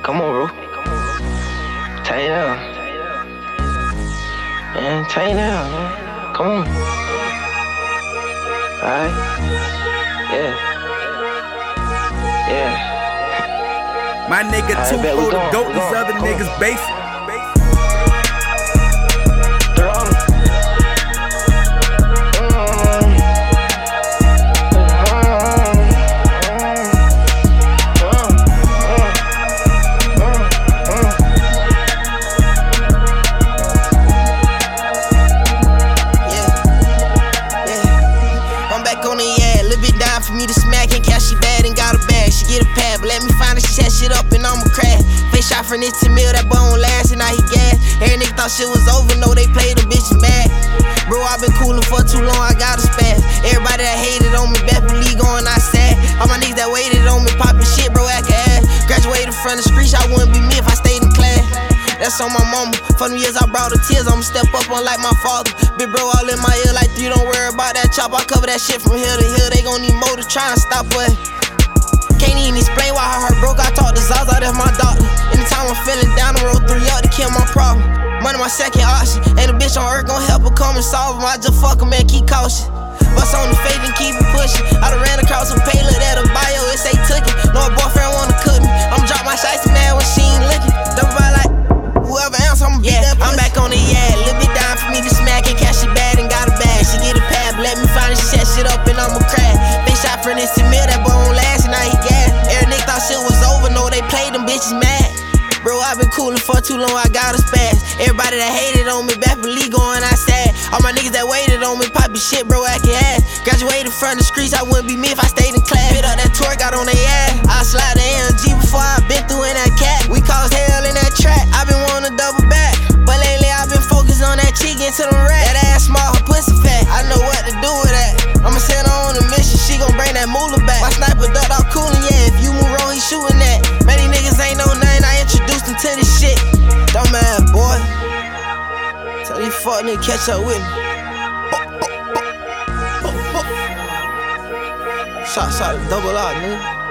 come on, bro. Tie it down. Man, tie it down, man. Come on. Alright? Yeah. Yeah. My nigga Alright, too bet full we to going, dope, we these going, other come on. niggas basic. For me to smack and cash she bad and got a bag. She get a pad, but let me find her, she set shit up and I'ma crash. Face shot from this 10 mil, that boy won't last and now he gas. Every nigga thought shit was over, no they played them bitches mad. Bro, I been coolin' for too long, I got a spaz. Everybody that hated on me, best believe going outside. All my niggas that waited on me, poppin' shit, bro, act ass. Graduated from the streets, I wouldn't be me if I stayed in class. That's on my mama. For them years I brought her tears, I'ma step up on like my father. Big bro all in my ear like 3, don't worry about that chop. I cover that shit from hill to hill, they gon' need more to try and stop us. Can't even explain why her heart broke, I talk to Zaza, that's my doctor. Anytime I'm feeling down, I roll 3 up to kill my problem. Money my second option, ain't a bitch on earth gon' help her come and solve them. I just fuck 'em and keep cautious. Bust on the fade and keep it pushing. I done ran across some pay, look at a bio, it say took it. No, a boyfriend wanna cook me, I'ma drop my shiesty man when she ain't looking. Double by like whoever else, I'ma beat that pussy. I'm back on the yard, little bit down for me to smack and cash she bad and got a bag. She get a pad, but let me find it, she set shit up and I'ma crash. They shot for this 10 mil, that boy won't last and now he gas. Every nigga thought shit was over, no they played them bitches mad. Bro, I been coolin' for too long, I got a spaz. Everybody that hated on me, best believe going outside. All my niggas that waited on me, poppin' shit, bro, actin' ass. Graduated from the streets, I wouldn't be me if I stayed in class. Hit up that tour, got on they ass. I slide the AMG before I been through in that cat. We caused hell in that track, I been wanna double back. But lately I been focused on that cheek into the rack. That ass small, her pussy fat, I know what to do with that. I'ma send her on a mission, she gon' bring that moolah back. My sniper ducked off coolin', yeah, if you move wrong, he shootin' that. Many niggas ain't know nothing, I introduced them to this shit. Dumbass boy, tell these fuck niggas catch up with me. Shot, double out, nigga.